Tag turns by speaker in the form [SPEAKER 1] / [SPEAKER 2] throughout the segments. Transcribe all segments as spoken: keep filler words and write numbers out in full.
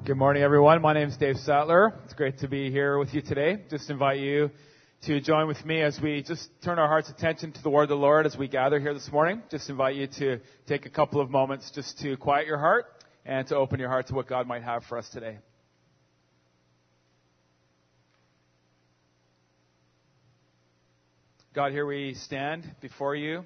[SPEAKER 1] Good morning, everyone. My name is Dave Sattler. It's great to be here with you today. Just invite you to join with me as we just turn our heart's attention to the Word of the Lord as we gather here this morning. Just invite you to take a couple of moments just to quiet your heart and to open your heart to what God might have for us today. God, here we stand before you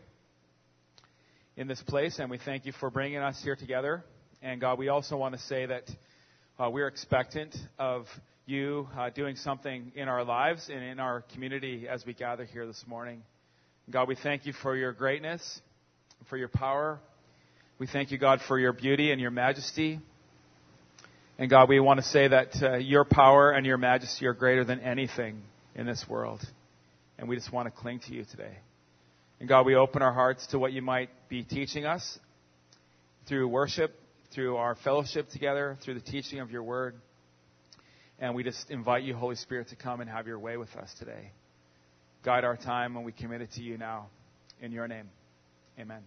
[SPEAKER 1] in this place, and we thank you for bringing us here together. And God, we also want to say that Uh, we're expectant of you uh, doing something in our lives and in our community as we gather here this morning. God, we thank you for your greatness, for your power. We thank you, God, for your beauty and your majesty. And God, we want to say that uh, your power and your majesty are greater than anything in this world. And we just want to cling to you today. And God, we open our hearts to what you might be teaching us through worship, through our fellowship together, through the teaching of your word. And we just invite you, Holy Spirit, to come and have your way with us today. Guide our time, and we commit it to you now. In your name, amen.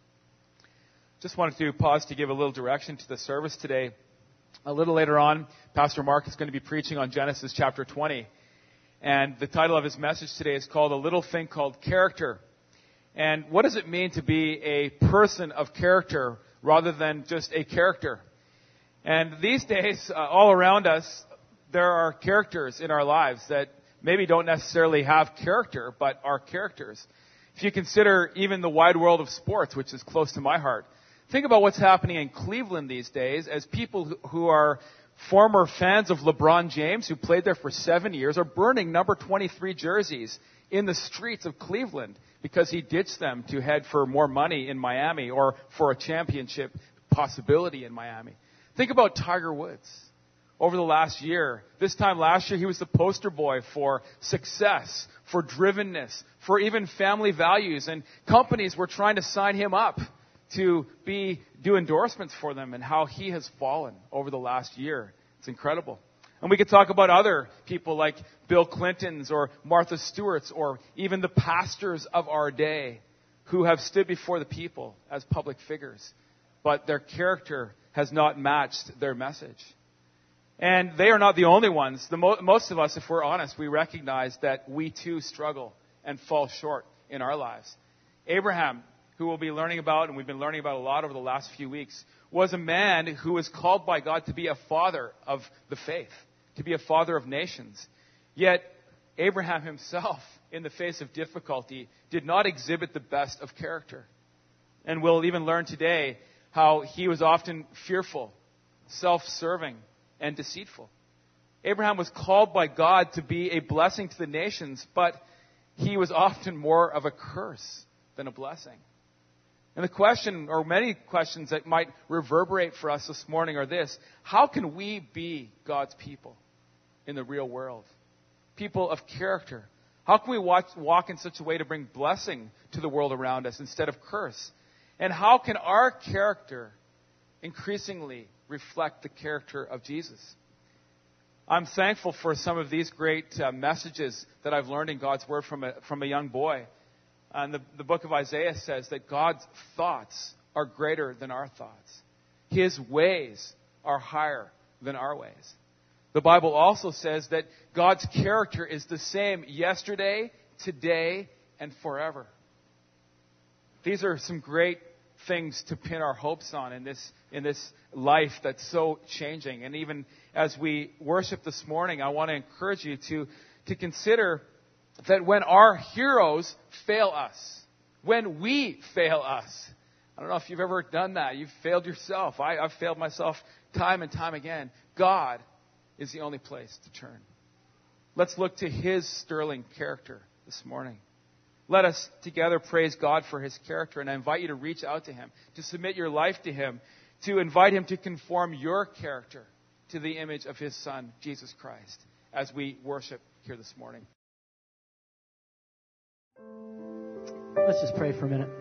[SPEAKER 1] Just wanted to pause to give a little direction to the service today. A little later on, Pastor Mark is going to be preaching on Genesis chapter twenty. And the title of his message today is called A Little Thing Called Character. And what does it mean to be a person of character rather than just a character? And these days, uh, all around us, there are characters in our lives that maybe don't necessarily have character, but are characters. If you consider even the wide world of sports, which is close to my heart, think about what's happening in Cleveland these days as people who are former fans of LeBron James, who played there for seven years, are burning number twenty-three jerseys in the streets of Cleveland because he ditched them to head for more money in Miami or for a championship possibility in Miami. Think about Tiger Woods. Over the last year, this time last year, he was the poster boy for success, for drivenness, for even family values. And companies were trying to sign him up to be do endorsements for them, and how he has fallen over the last year. It's incredible. And we could talk about other people like Bill Clinton's or Martha Stewart's or even the pastors of our day who have stood before the people as public figures, but their character has not matched their message. And they are not the only ones. The mo- most of us, if we're honest, we recognize that we too struggle and fall short in our lives. Abraham, who we'll be learning about, and we've been learning about a lot over the last few weeks, was a man who was called by God to be a father of the faith, to be a father of nations. Yet, Abraham himself, in the face of difficulty, did not exhibit the best of character. And we'll even learn today how he was often fearful, self-serving, and deceitful. Abraham was called by God to be a blessing to the nations, but he was often more of a curse than a blessing. And the question, or many questions that might reverberate for us this morning are this: how can we be God's people in the real world? People of character. How can we walk, walk in such a way to bring blessing to the world around us instead of curse? And how can our character increasingly reflect the character of Jesus? I'm thankful for some of these great uh, messages that I've learned in God's Word from a, from a young boy. And the, the book of Isaiah says that God's thoughts are greater than our thoughts. His ways are higher than our ways. The Bible also says that God's character is the same yesterday, today, and forever. These are some great things to pin our hopes on in this in this life that's so changing. And even as we worship this morning, I want to encourage you to, to consider that when our heroes fail us, when we fail us, I don't know if you've ever done that. You've failed yourself. I, I've failed myself time and time again. God is the only place to turn. Let's look to His sterling character this morning. Let us together praise God for His character, and I invite you to reach out to Him, to submit your life to Him, to invite Him to conform your character to the image of His Son, Jesus Christ, as we worship here this morning.
[SPEAKER 2] Let's just pray for a minute.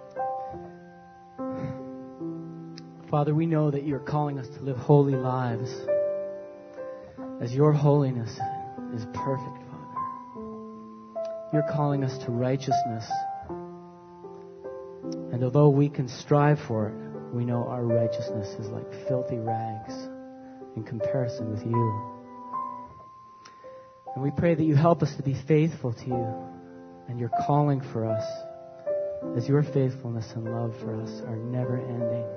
[SPEAKER 2] Father, we know that You're calling us to live holy lives as Your holiness is perfect, Father. You're calling us to righteousness. And although we can strive for it, we know our righteousness is like filthy rags in comparison with you. And we pray that you help us to be faithful to you and your calling for us, as your faithfulness and love for us are never ending.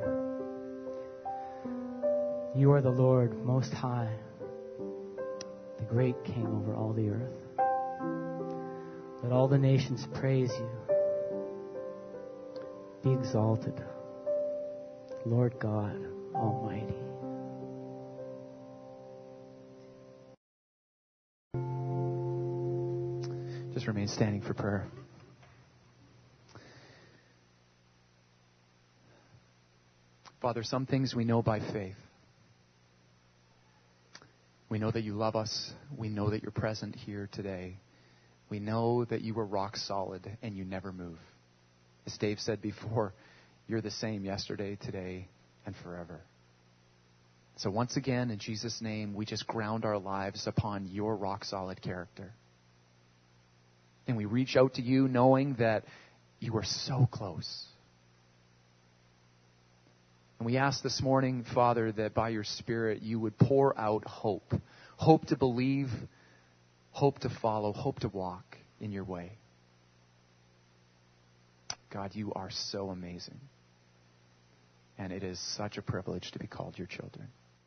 [SPEAKER 2] You are the Lord Most High, the great King over all the earth. Let all the nations praise you. Be exalted, Lord God Almighty.
[SPEAKER 3] Just remain standing for prayer. Father, some things we know by faith. We know that you love us. We know that you're present here today. We know that you are rock solid and you never move. As Dave said before, you're the same yesterday, today, and forever. So once again, in Jesus' name, we just ground our lives upon your rock solid character. And we reach out to you knowing that you are so close. And we ask this morning, Father, that by your Spirit you would pour out hope. Hope to believe, hope to follow, hope to walk in your way. God, you are so amazing. And it is such a privilege to be called your children.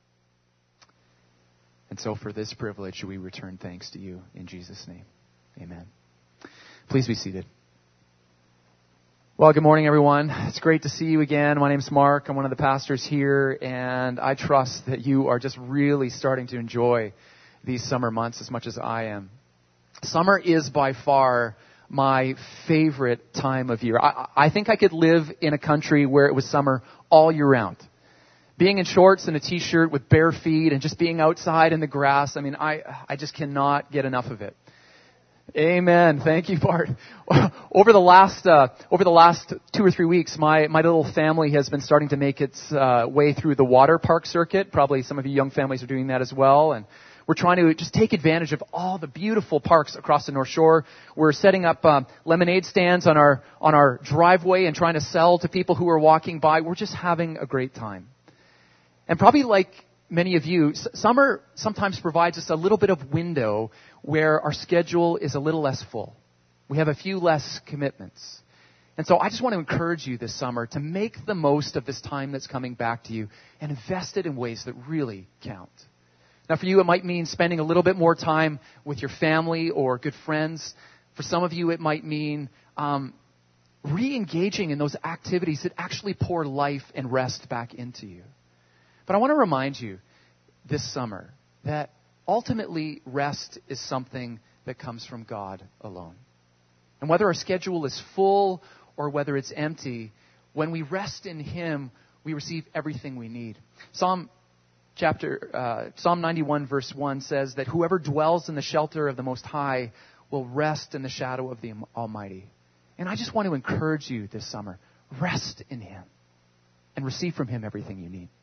[SPEAKER 3] And so for this privilege, we return thanks to you in Jesus' name. Amen. Please be seated. Well, good morning, everyone. It's great to see you again. My name's Mark. I'm one of the pastors here, and I trust that you are just really starting to enjoy these summer months as much as I am. Summer is by far my favorite time of year. I, I think I could live in a country where it was summer all year round. Being in shorts and a t-shirt with bare feet and just being outside in the grass, I mean, I, I just cannot get enough of it. Amen. Thank you, Bart. Over the last uh, over the last two or three weeks, my my little family has been starting to make its uh, way through the water park circuit. Probably some of you young families are doing that as well, and we're trying to just take advantage of all the beautiful parks across the North Shore. We're setting up um, lemonade stands on our on our driveway and trying to sell to people who are walking by. We're just having a great time, and probably like many of you, summer sometimes provides us a little bit of window where our schedule is a little less full. We have a few less commitments. And so I just want to encourage you this summer to make the most of this time that's coming back to you and invest it in ways that really count. Now for you, it might mean spending a little bit more time with your family or good friends. For some of you, it might mean um, re-engaging in those activities that actually pour life and rest back into you. But I want to remind you this summer that ultimately rest is something that comes from God alone. And whether our schedule is full or whether it's empty, when we rest in Him, we receive everything we need. Psalm chapter uh, Psalm ninety-one verse one says that whoever dwells in the shelter of the Most High will rest in the shadow of the Almighty. And I just want to encourage you this summer, rest in Him and receive from Him everything you need.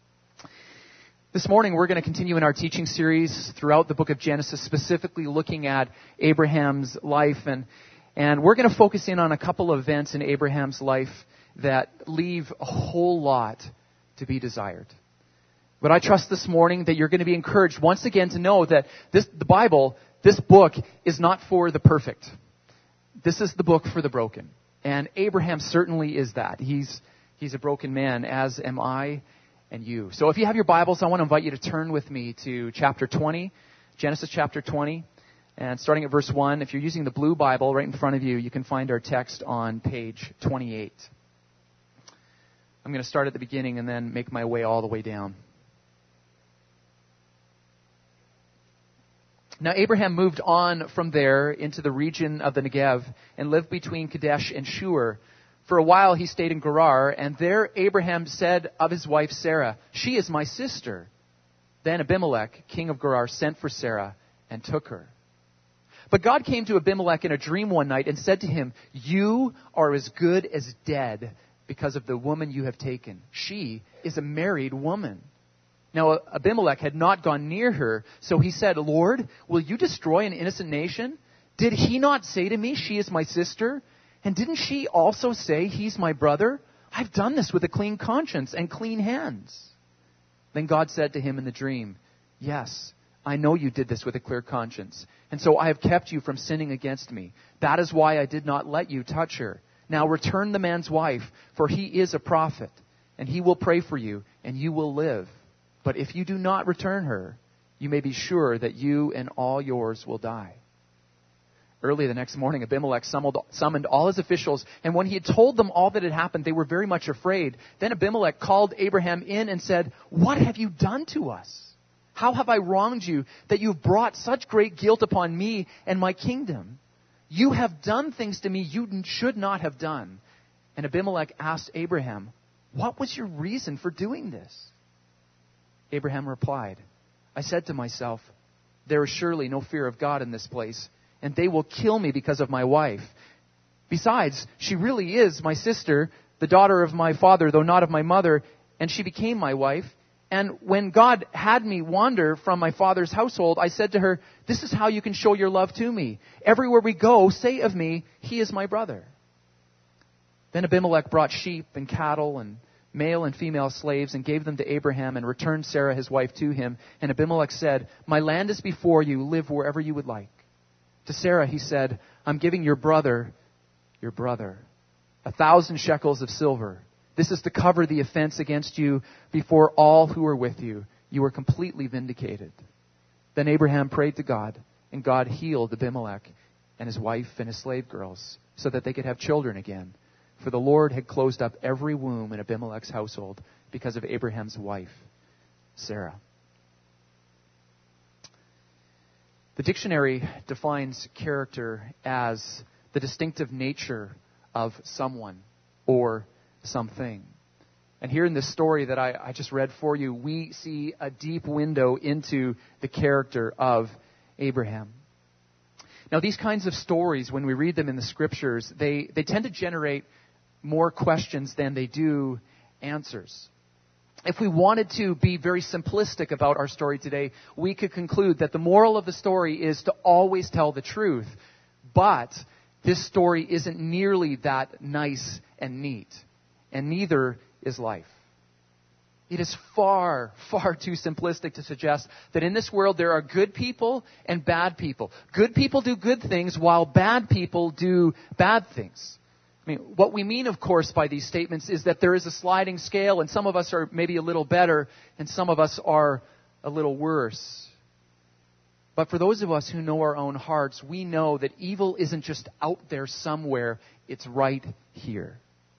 [SPEAKER 3] This morning, we're going to continue in our teaching series throughout the book of Genesis, specifically looking at Abraham's life. And, and we're going to focus in on a couple of events in Abraham's life that leave a whole lot to be desired. But I trust this morning that you're going to be encouraged once again to know that this, the Bible, this book, is not for the perfect. This is the book for the broken. And Abraham certainly is that. He's, he's a broken man, as am I. And you. So if you have your Bibles, I want to invite you to turn with me to chapter twenty, Genesis chapter twenty, and starting at verse one. If you're using the blue Bible right in front of you, you can find our text on page twenty-eight. I'm going to start at the beginning and then make my way all the way down. Now Abraham moved on from there into the region of the Negev and lived between Kadesh and Shur. For a while he stayed in Gerar, and there Abraham said of his wife Sarah, "She is my sister." Then Abimelech, king of Gerar, sent for Sarah and took her. But God came to Abimelech in a dream one night and said to him, "You are as good as dead because of the woman you have taken. She is a married woman." Now Abimelech had not gone near her, so he said, "Lord, will you destroy an innocent nation? Did he not say to me, 'She is my sister'? And didn't she also say, 'He's my brother'? I've done this with a clean conscience and clean hands." Then God said to him in the dream, "Yes, I know you did this with a clear conscience, and so I have kept you from sinning against me. That is why I did not let you touch her. Now return the man's wife, for he is a prophet, and he will pray for you, and you will live. But if you do not return her, you may be sure that you and all yours will die." Early the next morning, Abimelech summoned, summoned all his officials, and when he had told them all that had happened, they were very much afraid. Then Abimelech called Abraham in and said, "What have you done to us? How have I wronged you that you have brought such great guilt upon me and my kingdom? You have done things to me you should not have done." And Abimelech asked Abraham, "What was your reason for doing this?" Abraham replied, "I said to myself, there is surely no fear of God in this place, and they will kill me because of my wife. Besides, she really is my sister, the daughter of my father, though not of my mother, and she became my wife. And when God had me wander from my father's household, I said to her, 'This is how you can show your love to me. Everywhere we go, say of me, he is my brother.' Then Abimelech brought sheep and cattle and male and female slaves and gave them to Abraham and returned Sarah his wife to him. And Abimelech said, 'My land is before you. Live wherever you would like.' To Sarah he said, 'I'm giving your brother, your brother, a thousand shekels of silver. This is to cover the offense against you before all who are with you. You are completely vindicated.' Then Abraham prayed to God, and God healed Abimelech and his wife and his slave girls so that they could have children again. For the Lord had closed up every womb in Abimelech's household because of Abraham's wife, Sarah." The dictionary defines character as the distinctive nature of someone or something. And here in this story that I, I just read for you, we see a deep window into the character of Abraham. Now, these kinds of stories, when we read them in the Scriptures, they, they tend to generate more questions than they do answers. If we wanted to be very simplistic about our story today, we could conclude that the moral of the story is to always tell the truth. But this story isn't nearly that nice and neat. And neither is life. It is far, far too simplistic to suggest that in this world there are good people and bad people. Good people do good things while bad people do bad things. I mean, what we mean, of course, by these statements is that there is a sliding scale, and some of us are maybe a little better, and some of us are a little worse. But for those of us who know our own hearts, we know that evil isn't just out there somewhere, it's right here.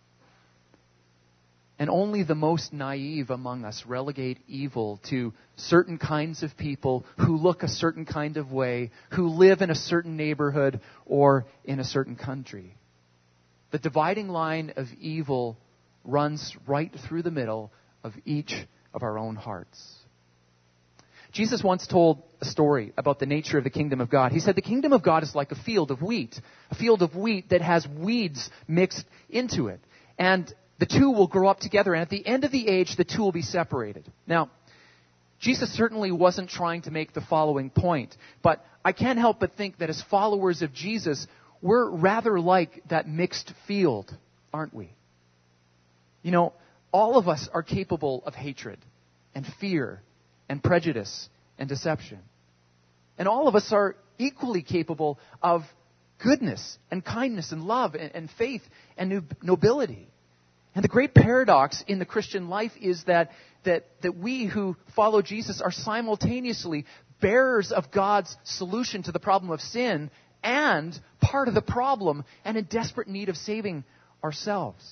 [SPEAKER 3] And only the most naive among us relegate evil to certain kinds of people who look a certain kind of way, who live in a certain neighborhood or in a certain country. The dividing line of evil runs right through the middle of each of our own hearts. Jesus once told a story about the nature of the kingdom of God. He said the kingdom of God is like a field of wheat, a field of wheat that has weeds mixed into it. And the two will grow up together, and at the end of the age, the two will be separated. Now, Jesus certainly wasn't trying to make the following point, but I can't help but think that as followers of Jesus, we're rather like that mixed field, aren't we? You know, all of us are capable of hatred and fear and prejudice and deception. And all of us are equally capable of goodness and kindness and love and, and faith and nobility. And the great paradox in the Christian life is that, that, that we who follow Jesus are simultaneously bearers of God's solution to the problem of sin and part of the problem and in desperate need of saving ourselves.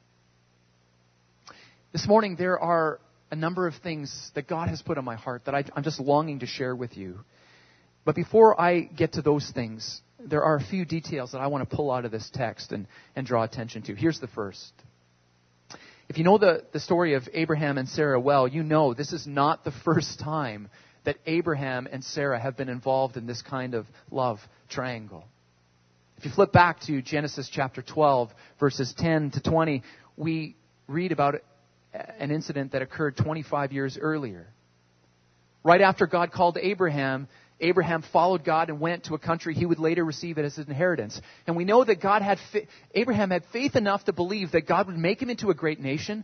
[SPEAKER 3] This morning there are a number of things that God has put on my heart that I, I'm just longing to share with you. But before I get to those things, there are a few details that I want to pull out of this text and, and draw attention to. Here's the first. If you know the, the story of Abraham and Sarah well, you know this is not the first time that Abraham and Sarah have been involved in this kind of love triangle. If you flip back to Genesis chapter twelve, verses ten to twenty, we read about an incident that occurred twenty-five years earlier. Right after God called Abraham, Abraham followed God and went to a country he would later receive as his inheritance. And we know that God had, Abraham had faith enough to believe that God would make him into a great nation,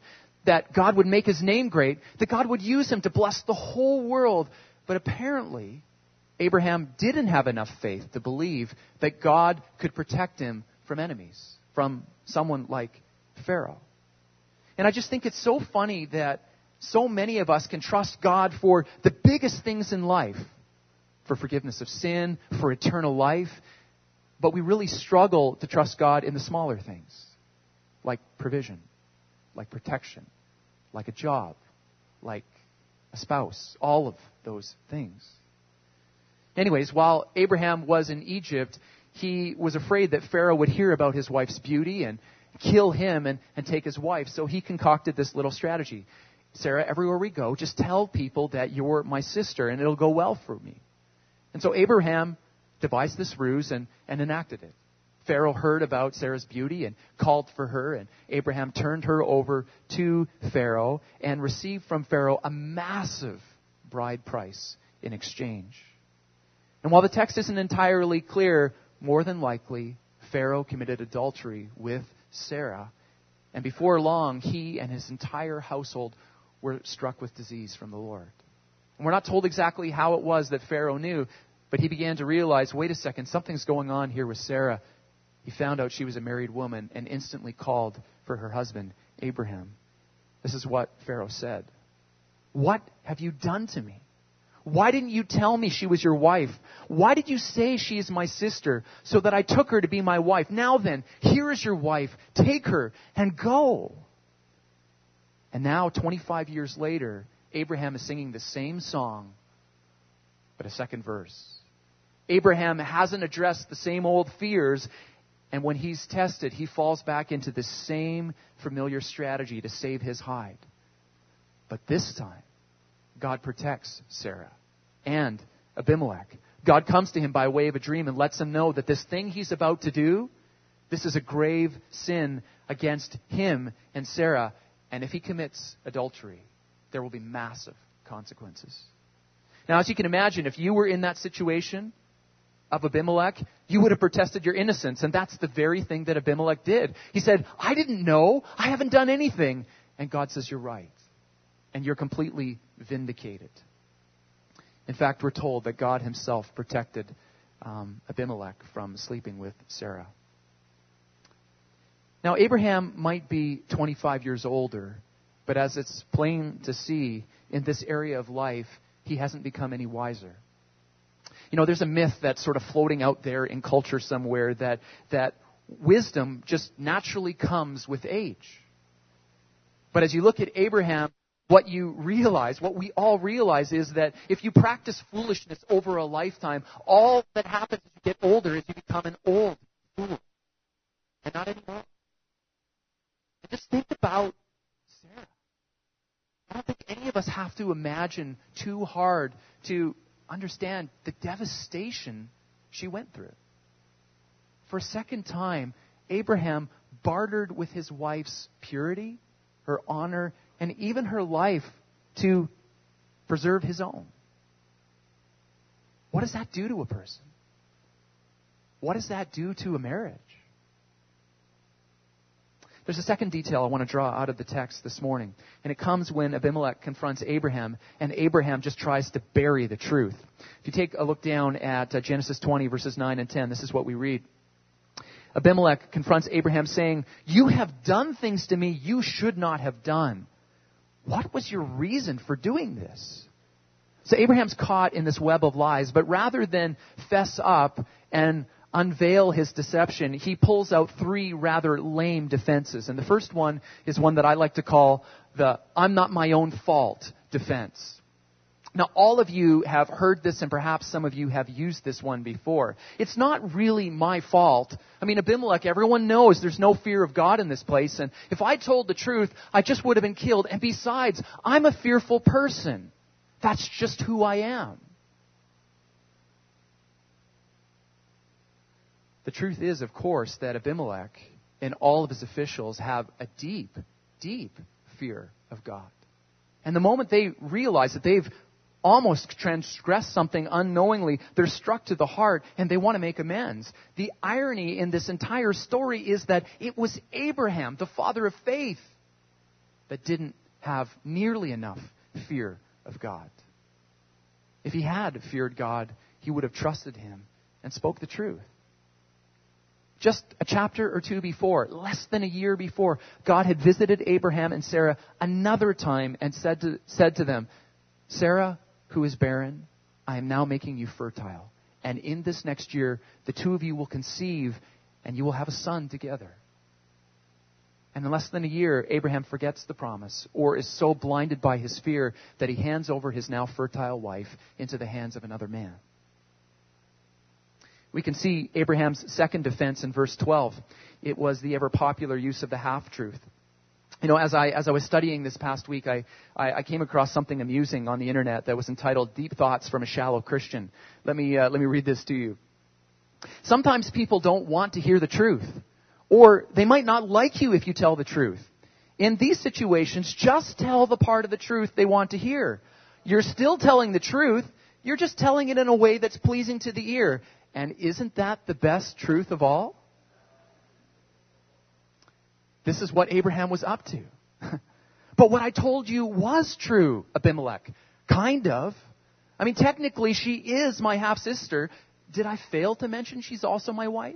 [SPEAKER 3] that God would make his name great, that God would use him to bless the whole world. But apparently, Abraham didn't have enough faith to believe that God could protect him from enemies, from someone like Pharaoh. And I just think it's so funny that so many of us can trust God for the biggest things in life, for forgiveness of sin, for eternal life, but we really struggle to trust God in the smaller things, like provision, like protection, like a job, like a spouse, all of those things. Anyways, while Abraham was in Egypt, he was afraid that Pharaoh would hear about his wife's beauty and kill him and, and take his wife. So he concocted this little strategy. Sarah, everywhere we go, just tell people that you're my sister and it'll go well for me. And so Abraham devised this ruse and, and enacted it. Pharaoh heard about Sarah's beauty and called for her, and Abraham turned her over to Pharaoh and received from Pharaoh a massive bride price in exchange. And while the text isn't entirely clear, more than likely, Pharaoh committed adultery with Sarah, and before long, he and his entire household were struck with disease from the Lord. And we're not told exactly how it was that Pharaoh knew, but he began to realize, wait a second, something's going on here with Sarah. He found out she was a married woman and instantly called for her husband, Abraham. This is what Pharaoh said. What have you done to me? Why didn't you tell me she was your wife? Why did you say she is my sister so that I took her to be my wife? Now then, here is your wife. Take her and go. And now, twenty-five years later, Abraham is singing the same song, but a second verse. Abraham hasn't addressed the same old fears, and when he's tested, he falls back into the same familiar strategy to save his hide. But this time, God protects Sarah and Abimelech. God comes to him by way of a dream and lets him know that this thing he's about to do, this is a grave sin against him and Sarah. And if he commits adultery, there will be massive consequences. Now, as you can imagine, if you were in that situation of Abimelech, you would have protested your innocence. And that's the very thing that Abimelech did. He said, I didn't know. I haven't done anything. And God says, you're right. And you're completely vindicated. In fact, we're told that God himself protected um, Abimelech from sleeping with Sarah. Now, Abraham might be twenty-five years older, but as it's plain to see, in this area of life, he hasn't become any wiser. You know, there's a myth that's sort of floating out there in culture somewhere that, that wisdom just naturally comes with age. But as you look at Abraham, what you realize, what we all realize is that if you practice foolishness over a lifetime, all that happens as you get older is you become an old fool. And not anymore. And just think about Sarah. I don't think any of us have to imagine too hard to understand the devastation she went through. For a second time, Abraham bartered with his wife's purity, her honor, and even her life to preserve his own. What does that do to a person? What does that do to a marriage? There's a second detail I want to draw out of the text this morning, and it comes when Abimelech confronts Abraham, and Abraham just tries to bury the truth. If you take a look down at uh, Genesis twenty, verses nine and ten, this is what we read. Abimelech confronts Abraham saying, "You have done things to me you should not have done. What was your reason for doing this?" So Abraham's caught in this web of lies, but rather than fess up and unveil his deception, he pulls out three rather lame defenses. And the first one is one that I like to call the "I'm not my own fault" defense. Now, all of you have heard this, and perhaps some of you have used this one before. It's not really my fault. I mean, Abimelech, everyone knows there's no fear of God in this place, and if I told the truth, I just would have been killed. And besides, I'm a fearful person. That's just who I am. The truth is, of course, that Abimelech and all of his officials have a deep, deep fear of God. And the moment they realize that they've almost transgressed something unknowingly, they're struck to the heart and they want to make amends. The irony in this entire story is that it was Abraham, the father of faith, that didn't have nearly enough fear of God. If he had feared God, he would have trusted him and spoke the truth. Just a chapter or two before, less than a year before, God had visited Abraham and Sarah another time and said to, said to them, Sarah, who is barren, I am now making you fertile. And in this next year, the two of you will conceive and you will have a son together. And in less than a year, Abraham forgets the promise or is so blinded by his fear that he hands over his now fertile wife into the hands of another man. We can see Abraham's second defense in verse twelve. It was the ever popular use of the half-truth. You know, as I as I was studying this past week, I, I, I came across something amusing on the internet that was entitled Deep Thoughts from a Shallow Christian. Let me uh, let me read this to you. Sometimes people don't want to hear the truth, or they might not like you if you tell the truth. In these situations, just tell the part of the truth they want to hear. You're still telling the truth, you're just telling it in a way that's pleasing to the ear. And isn't that the best truth of all? This is what Abraham was up to. But what I told you was true, Abimelech. Kind of. I mean, technically, she is my half-sister. Did I fail to mention she's also my wife?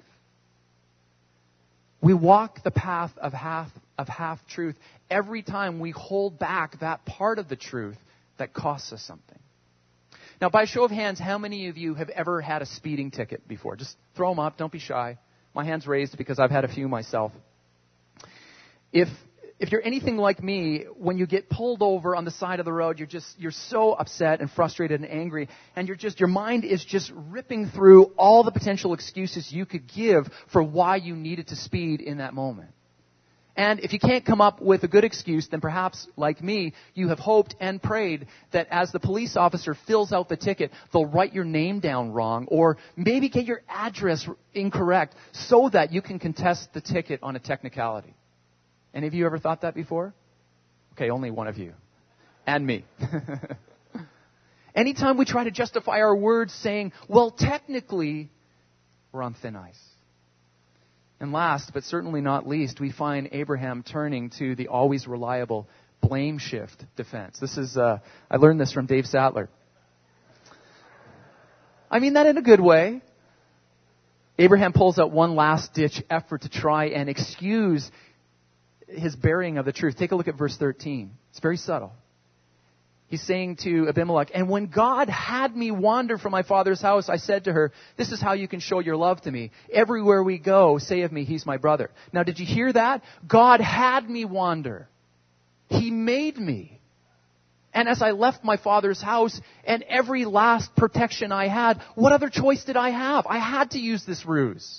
[SPEAKER 3] We walk the path of half of half-truth every time we hold back that part of the truth that costs us something. Now, by a show of hands, how many of you have ever had a speeding ticket before? Just throw them up. Don't be shy. My hand's raised because I've had a few myself. If if you're anything like me, when you get pulled over on the side of the road, you're just you're so upset and frustrated and angry, and you're just your mind is just ripping through all the potential excuses you could give for why you needed to speed in that moment. And if you can't come up with a good excuse, then perhaps, like me, you have hoped and prayed that as the police officer fills out the ticket, they'll write your name down wrong or maybe get your address incorrect so that you can contest the ticket on a technicality. Any of you ever thought that before? Okay, only one of you. And me. Anytime we try to justify our words saying, well, technically, we're on thin ice. And last, but certainly not least, we find Abraham turning to the always reliable blame shift defense. This is, uh, I learned this from Dave Sattler. I mean that in a good way. Abraham pulls out one last-ditch effort to try and excuse his bearing of the truth. Take a look at verse thirteen. It's very subtle. He's saying to Abimelech, and when God had me wander from my father's house, I said to her, this is how you can show your love to me. Everywhere we go, say of me, he's my brother. Now, did you hear that? God had me wander. He made me. And as I left my father's house and every last protection I had, what other choice did I have? I had to use this ruse.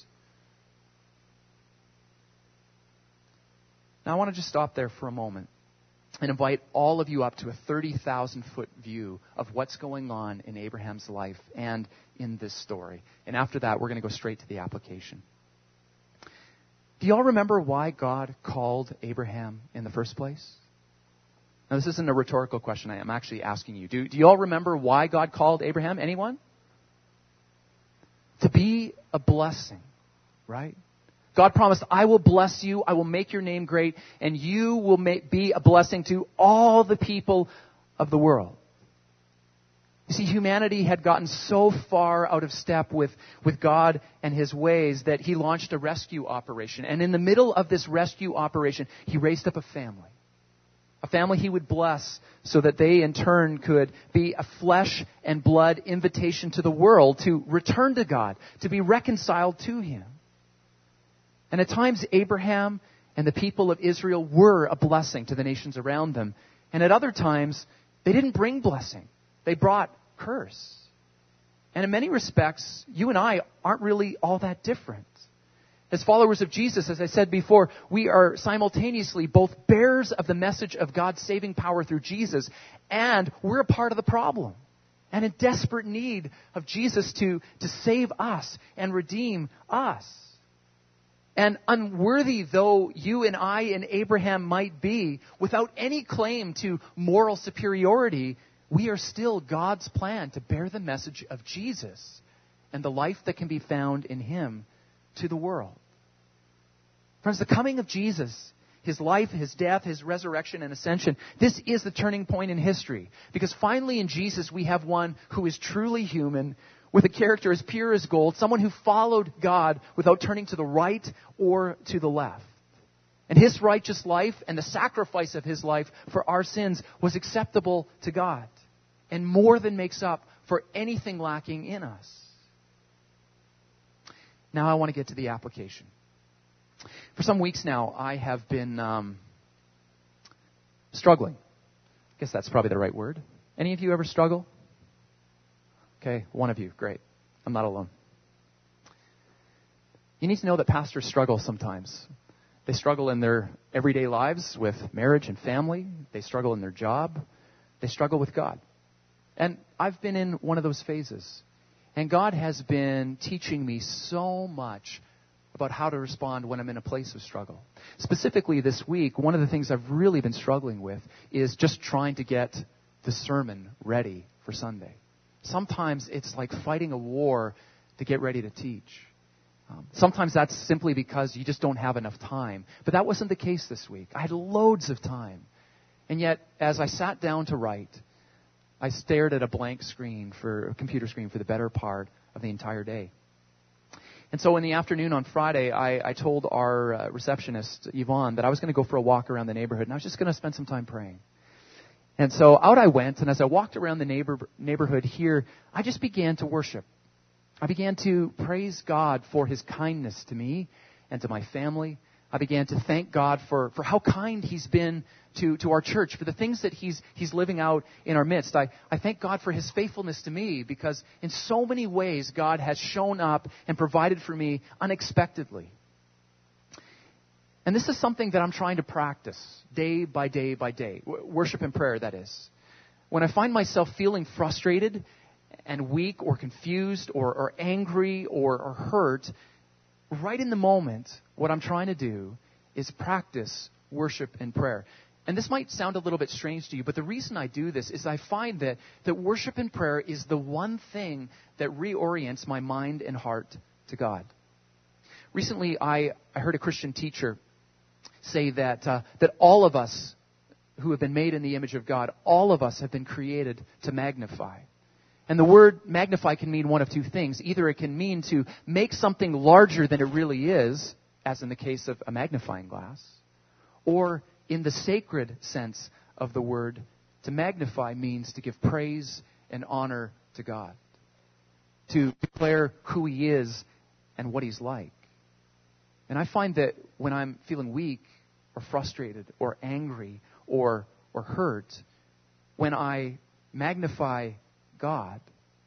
[SPEAKER 3] Now, I want to just stop there for a moment and invite all of you up to a thirty thousand foot view of what's going on in Abraham's life and in this story. And after that, we're going to go straight to the application. Do you all remember why God called Abraham in the first place? Now, this isn't a rhetorical question. I am actually asking you. Do, do you all remember why God called Abraham? Anyone? To be a blessing, right? God promised, I will bless you, I will make your name great, and you will make, be a blessing to all the people of the world. You see, humanity had gotten so far out of step with, with God and his ways that he launched a rescue operation. And in the middle of this rescue operation, he raised up a family. A family he would bless so that they in turn could be a flesh and blood invitation to the world to return to God, to be reconciled to him. And at times, Abraham and the people of Israel were a blessing to the nations around them. And at other times, they didn't bring blessing. They brought curse. And in many respects, you and I aren't really all that different. As followers of Jesus, as I said before, we are simultaneously both bearers of the message of God's saving power through Jesus, and we're a part of the problem. And in desperate need of Jesus to, to save us and redeem us. And unworthy though you and I and Abraham might be, without any claim to moral superiority, we are still God's plan to bear the message of Jesus and the life that can be found in him to the world. Friends, the coming of Jesus, His life, His death, His resurrection and ascension. This is the turning point in history. Because finally in Jesus we have one who is truly human, with a character as pure as gold, someone who followed God without turning to the right or to the left. And His righteous life and the sacrifice of His life for our sins was acceptable to God and more than makes up for anything lacking in us. Now I want to get to the application. For some weeks now, I have been um, struggling. I guess that's probably the right word. Any of you ever struggle? Okay, one of you. Great. I'm not alone. You need to know that pastors struggle sometimes. They struggle in their everyday lives with marriage and family. They struggle in their job. They struggle with God. And I've been in one of those phases. And God has been teaching me so much about how to respond when I'm in a place of struggle. Specifically this week, one of the things I've really been struggling with is just trying to get the sermon ready for Sunday. Sometimes it's like fighting a war to get ready to teach. Um, sometimes that's simply because you just don't have enough time. But that wasn't the case this week. I had loads of time. And yet, as I sat down to write, I stared at a blank screen for a computer screen for the better part of the entire day. And so in the afternoon on Friday, I, I told our uh, receptionist, Yvonne, that I was going to go for a walk around the neighborhood, and I was just going to spend some time praying. And so out I went, and as I walked around the neighbor, neighborhood here, I just began to worship. I began to praise God for His kindness to me and to my family. I began to thank God for, for how kind He's been to, to our church, for the things that He's He's living out in our midst. I, I thank God for His faithfulness to me, because in so many ways God has shown up and provided for me unexpectedly. And this is something that I'm trying to practice day by day by day. W- worship and prayer, that is. When I find myself feeling frustrated and weak or confused or, or angry or, or hurt, right in the moment, what I'm trying to do is practice worship and prayer. And this might sound a little bit strange to you, but the reason I do this is I find that, that worship and prayer is the one thing that reorients my mind and heart to God. Recently, I, I heard a Christian teacher say that uh, that all of us who have been made in the image of God, all of us have been created to magnify. And the word magnify can mean one of two things. Either it can mean to make something larger than it really is, as in the case of a magnifying glass, or in the sacred sense of the word, to magnify means to give praise and honor to God, to declare who He is and what He's like. And I find that when I'm feeling weak or frustrated or angry or or hurt, when I magnify God,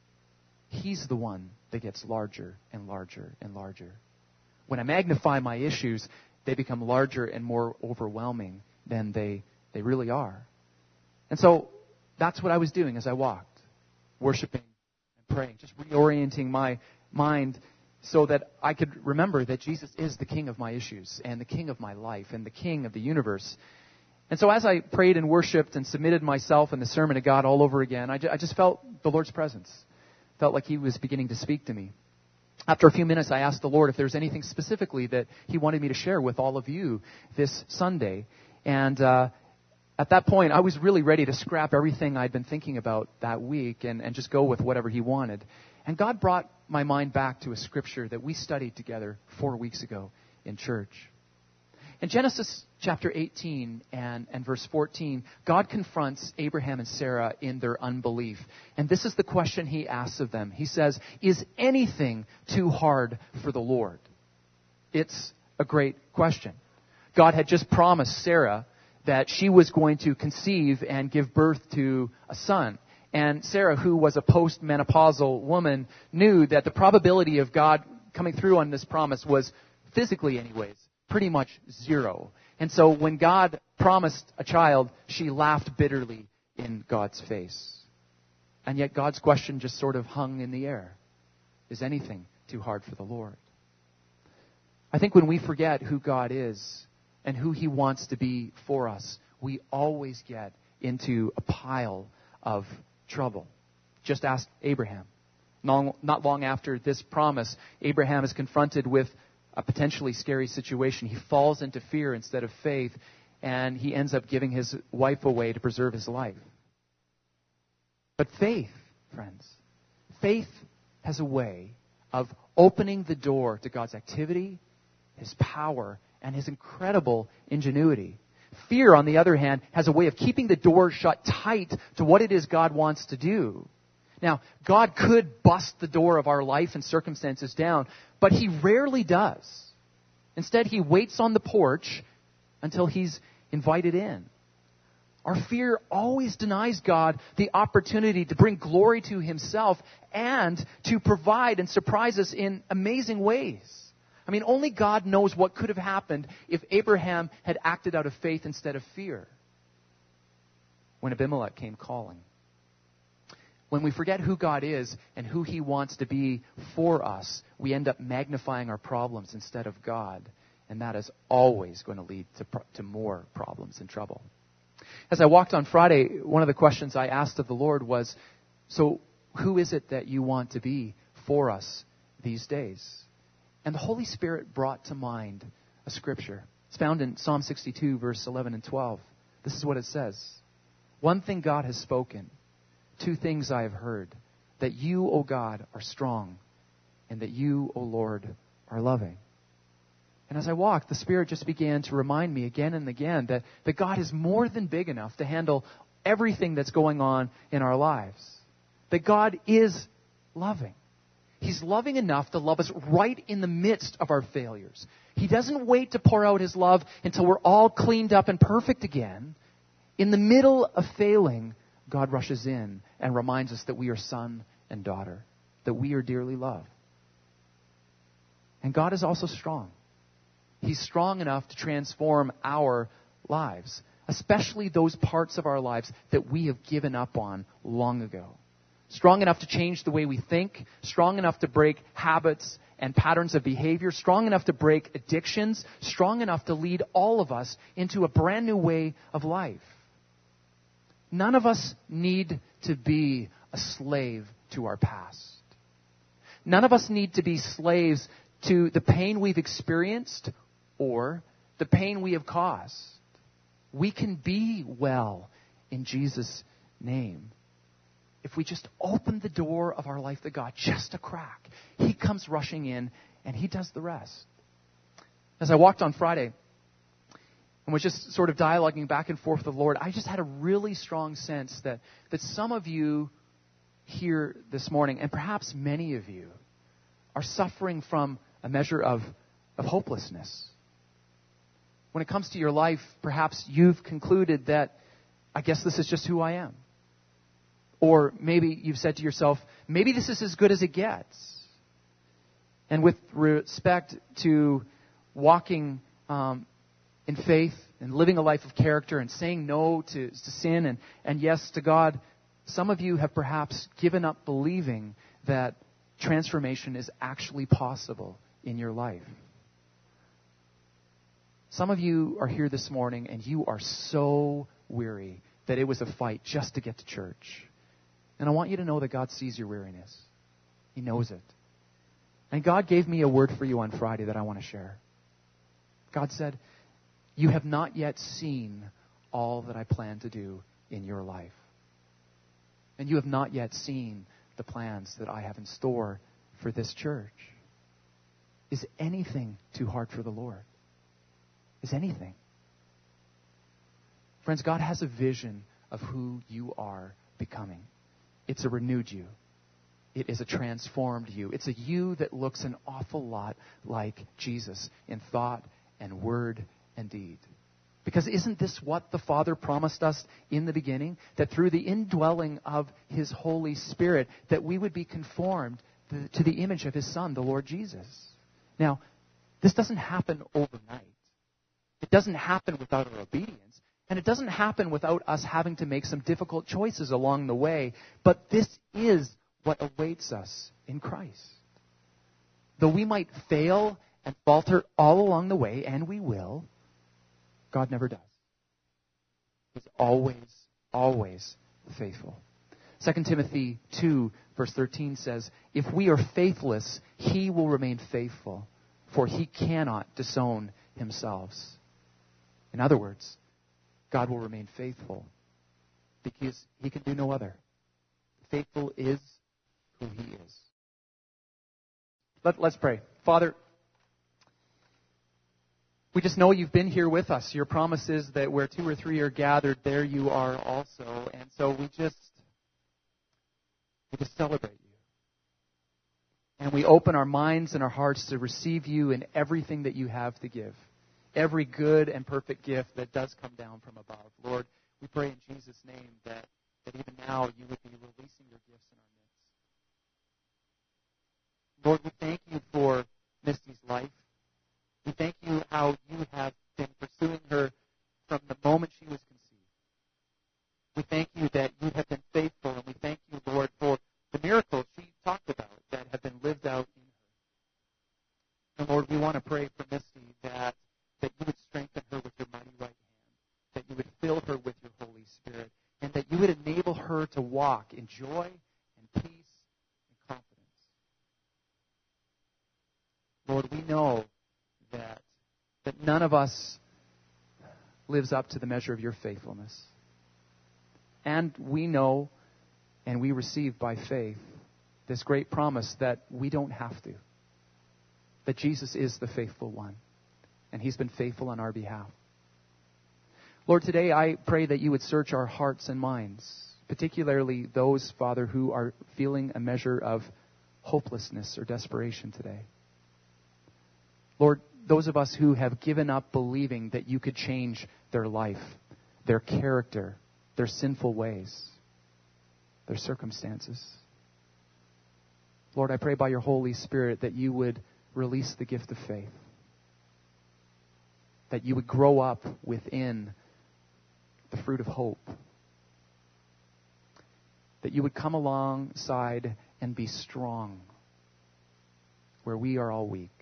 [SPEAKER 3] He's the one that gets larger and larger and larger. When I magnify my issues, they become larger and more overwhelming than they, they really are. And so that's what I was doing as I walked, worshiping and praying, just reorienting my mind so that I could remember that Jesus is the King of my issues and the King of my life and the King of the universe. And so as I prayed and worshiped and submitted myself and the sermon to God all over again, I, ju- I just felt the Lord's presence. Felt like He was beginning to speak to me. After a few minutes, I asked the Lord if there was anything specifically that He wanted me to share with all of you this Sunday. And uh, at that point, I was really ready to scrap everything I'd been thinking about that week and, and just go with whatever He wanted. And God brought my mind back to a scripture that we studied together four weeks ago in church. In Genesis chapter eighteen and, and verse fourteen, God confronts Abraham and Sarah in their unbelief. And this is the question He asks of them. He says, "Is anything too hard for the Lord?" It's a great question. God had just promised Sarah that she was going to conceive and give birth to a son. And Sarah, who was a post-menopausal woman, knew that the probability of God coming through on this promise was, physically anyways, pretty much zero. And so when God promised a child, she laughed bitterly in God's face. And yet God's question just sort of hung in the air. Is anything too hard for the Lord? I think when we forget who God is and who He wants to be for us, we always get into a pile of trouble. Just ask Abraham. Not long after this promise, Abraham is confronted with a potentially scary situation, he falls into fear instead of faith, and he ends up giving his wife away to preserve his life. But faith, friends, faith has a way of opening the door to God's activity, His power, and His incredible ingenuity. Fear, on the other hand, has a way of keeping the door shut tight to what it is God wants to do. Now, God could bust the door of our life and circumstances down, but He rarely does. Instead, He waits on the porch until He's invited in. Our fear always denies God the opportunity to bring glory to Himself and to provide and surprise us in amazing ways. I mean, only God knows what could have happened if Abraham had acted out of faith instead of fear when Abimelech came calling. When we forget who God is and who He wants to be for us, we end up magnifying our problems instead of God. And that is always going to lead to, to more problems and trouble. As I walked on Friday, one of the questions I asked of the Lord was, so who is it that you want to be for us these days? And the Holy Spirit brought to mind a scripture. It's found in Psalm sixty-two, verse eleven and twelve. This is what it says. One thing God has spoken, two things I have heard, that you, O God, are strong, and that you, O Lord, are loving. And as I walked, the Spirit just began to remind me again and again that, that God is more than big enough to handle everything that's going on in our lives. That God is loving. He's loving enough to love us right in the midst of our failures. He doesn't wait to pour out His love until we're all cleaned up and perfect again. In the middle of failing, God rushes in and reminds us that we are son and daughter, that we are dearly loved. And God is also strong. He's strong enough to transform our lives, especially those parts of our lives that we have given up on long ago. Strong enough to change the way we think, strong enough to break habits and patterns of behavior, strong enough to break addictions, strong enough to lead all of us into a brand new way of life. None of us need to be a slave to our past. None of us need to be slaves to the pain we've experienced or the pain we have caused. We can be well in Jesus' name. If we just open the door of our life to God just a crack, He comes rushing in and He does the rest. As I walked on Friday and was just sort of dialoguing back and forth with the Lord, I just had a really strong sense that, that some of you here this morning, and perhaps many of you, are suffering from a measure of, of hopelessness. When it comes to your life, perhaps you've concluded that, I guess this is just who I am. Or maybe you've said to yourself, maybe this is as good as it gets. And with respect to walking um, in faith and living a life of character and saying no to, to sin and, and yes to God, some of you have perhaps given up believing that transformation is actually possible in your life. Some of you are here this morning and you are so weary that it was a fight just to get to church. And I want you to know that God sees your weariness. He knows it. And God gave me a word for you on Friday that I want to share. God said, you have not yet seen all that I plan to do in your life. And you have not yet seen the plans that I have in store for this church. Is anything too hard for the Lord? Is anything? Friends, God has a vision of who you are becoming. It's a renewed you. It is a transformed you. It's a you that looks an awful lot like Jesus in thought and word and deed. Because isn't this what the Father promised us in the beginning? That through the indwelling of His Holy Spirit, that we would be conformed to the image of His Son, the Lord Jesus. Now, this doesn't happen overnight. It doesn't happen without our obedience. And it doesn't happen without us having to make some difficult choices along the way. But this is what awaits us in Christ. Though we might fail and falter all along the way, and we will, God never does. He's always, always faithful. Second Timothy two, verse thirteen says, if we are faithless, He will remain faithful, for he cannot disown himself. In other words, God will remain faithful because he can do no other. Faithful is who he is. Let, let's pray. Father, we just know you've been here with us. Your promise is that where two or three are gathered, there you are also. And so we just, we just celebrate you. And we open our minds and our hearts to receive you in everything that you have to give. Every good and perfect gift that does come down from above. Lord, we pray in Jesus' name that, that even now you would be releasing your gifts in our midst. Lord, we thank you for Misty's life. We thank you how you have been pursuing her from the moment she was conceived. We thank you that you have been faithful, and we thank you, Lord, for the miracles she talked about that have been lived out in her. And Lord, we want to pray for Misty that, that you would strengthen her with your mighty right hand, that you would fill her with your Holy Spirit, and that you would enable her to walk in joy and peace and confidence. Lord, we know that, that none of us lives up to the measure of your faithfulness. And we know and we receive by faith this great promise that we don't have to. That Jesus is the faithful one. And he's been faithful on our behalf. Lord, today I pray that you would search our hearts and minds, particularly those, Father, who are feeling a measure of hopelessness or desperation today. Lord, those of us who have given up believing that you could change their life, their character, their sinful ways, their circumstances. Lord, I pray by your Holy Spirit that you would release the gift of faith. That you would grow up within the fruit of hope. That you would come alongside and be strong where we are all weak.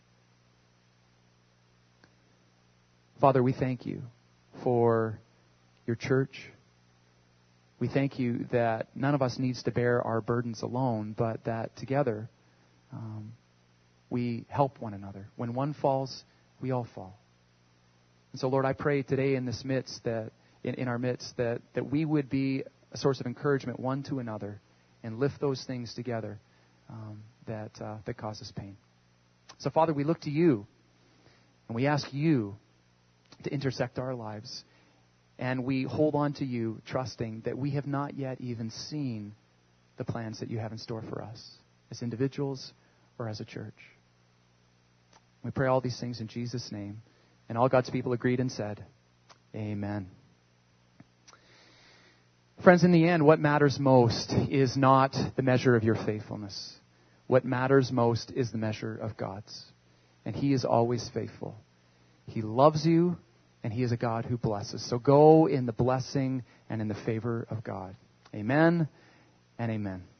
[SPEAKER 3] Father, we thank you for your church. We thank you that none of us needs to bear our burdens alone, but that together um, we help one another. When one falls, we all fall. And so, Lord, I pray today in this midst, that in, in our midst, that, that we would be a source of encouragement one to another and lift those things together um, that uh, that cause us pain. So, Father, we look to you and we ask you to intersect our lives. And we hold on to you, trusting that we have not yet even seen the plans that you have in store for us as individuals or as a church. We pray all these things in Jesus' name. And all God's people agreed and said, amen. Friends, in the end, what matters most is not the measure of your faithfulness. What matters most is the measure of God's. And he is always faithful. He loves you, and he is a God who blesses. So go in the blessing and in the favor of God. Amen and amen.